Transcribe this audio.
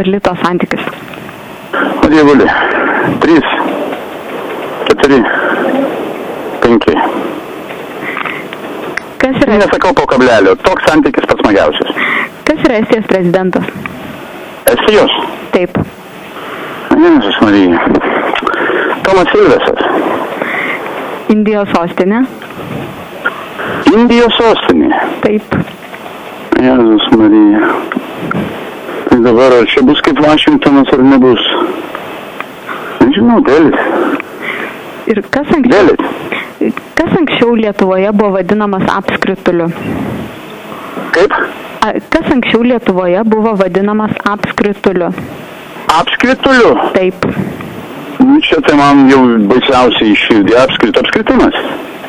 ir lito santykis? O dievuli. 3, 4, 5. Kas yra? Nesakau po kablelio. Toks santykis pats smagiausias. Kas yra Estijos prezidentas? Estijos? Taip. Jėzus Marija. Tomas Ilvesas. Indijos sostinė? Indijos sostinė? Taip. Jėzus Marija. Tai dabar ar čia bus kaip Vašingtonas ar nebus? Nežinau, Delis. Ir kas anksčiau Lietuvoje buvo vadinamas apskrituliu? Kaip? Kas anksčiau Lietuvoje buvo vadinamas apskrituliu? Apskrituliu? Taip. Nu, čia tai man jau baisiausiai iš širdį apskritimas.